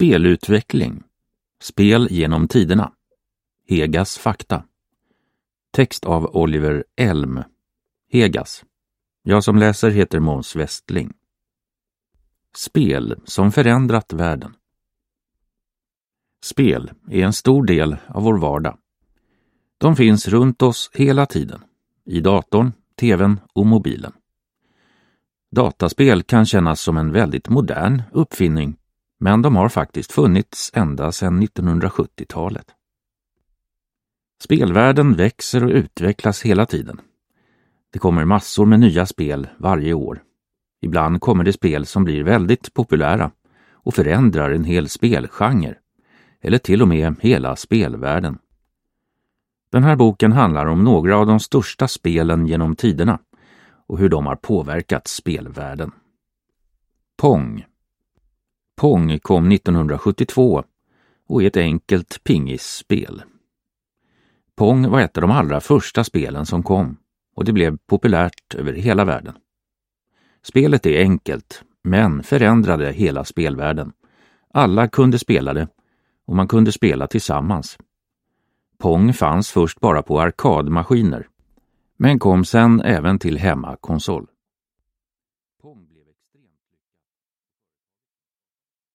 Spelutveckling. Spel genom tiderna. Hegas fakta. Text av Oliver Elm. Hegas. Jag som läser heter Måns Westling. Spel som förändrat världen. Spel är en stor del av vår vardag. De finns runt oss hela tiden. I datorn, tvn och mobilen. Dataspel kan kännas som en väldigt modern uppfinning, men de har faktiskt funnits ända sedan 1970-talet. Spelvärlden växer och utvecklas hela tiden. Det kommer massor med nya spel varje år. Ibland kommer det spel som blir väldigt populära och förändrar en hel spelgenre, eller till och med hela spelvärlden. Den här boken handlar om några av de största spelen genom tiderna och hur de har påverkat spelvärlden. Pong. Pong kom 1972 och är ett enkelt pingisspel. Pong var ett av de allra första spelen som kom och det blev populärt över hela världen. Spelet är enkelt, men förändrade hela spelvärlden. Alla kunde spela det och man kunde spela tillsammans. Pong fanns först bara på arkadmaskiner, men kom sen även till hemmakonsol.